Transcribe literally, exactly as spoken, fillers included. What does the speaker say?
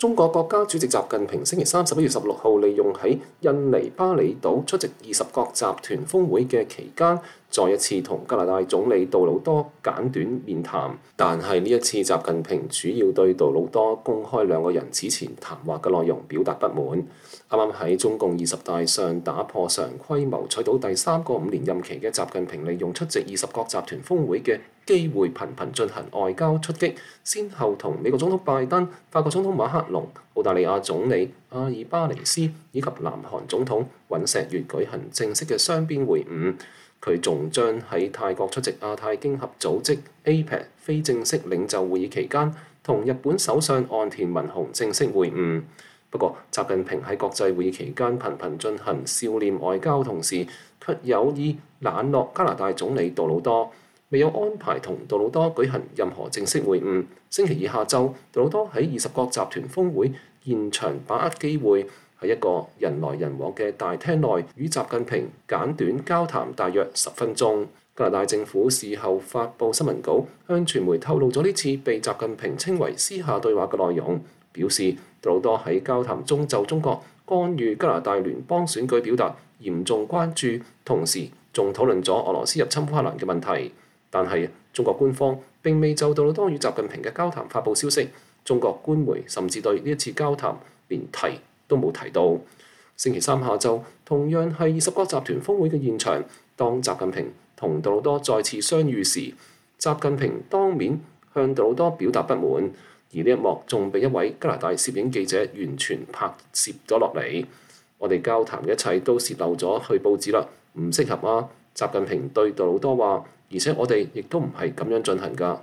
中國國家主席習近平星期三十一月十六號利用喺印尼巴厘島出席二十國集團峰會嘅期間，再一次同加拿大總理杜魯多簡短面談。但係呢一次習近平主要對杜魯多公開兩個人此前談話嘅內容表達不滿。啱啱喺中共二十大上打破常規謀取到第三個五年任期嘅習近平，利用出席二十國集團峰會嘅機會頻頻進行外交出擊，先後同美國總統拜登、法國總統馬克龍、澳大利亞總理阿爾巴尼斯以及南韓總統尹錫悅舉行正式嘅雙邊會晤。佢仲將喺泰國出席亞太經合組織 A P E C 非正式領袖會議期間，同日本首相岸田文雄正式會晤。不過，習近平喺國際會議期間頻頻進行笑臉外交，同時卻有意冷落加拿大總理杜魯多，未有安排同杜魯多舉行任何正式會晤。星期二下晝，杜魯多喺二十國集團峰會現場把握機會，喺一個人來人往嘅大廳內與習近平簡短交談大約十分鐘。加拿大政府事後發布新聞稿，向傳媒透露咗呢次被習近平稱為私下對話嘅內容，表示杜魯多喺交談中就中國干預加拿大聯邦選舉表達嚴重關注，同時仲討論咗俄羅斯入侵烏克蘭嘅問題。但係中國官方並未就杜魯多與習近平嘅交談發布消息，中國官媒甚至對呢一次交談連提都冇提到。星期三下晝，同樣係二十國集團峰會嘅現場，當習近平同杜魯多再次相遇時，習近平當面向杜魯多表達不滿，而呢一幕仲被一位加拿大攝影記者完全拍攝咗落嚟。我哋交談嘅一切都洩漏咗去報紙啦，唔適合啊！習近平對杜魯多話，而且我哋亦都唔係咁樣進行㗎。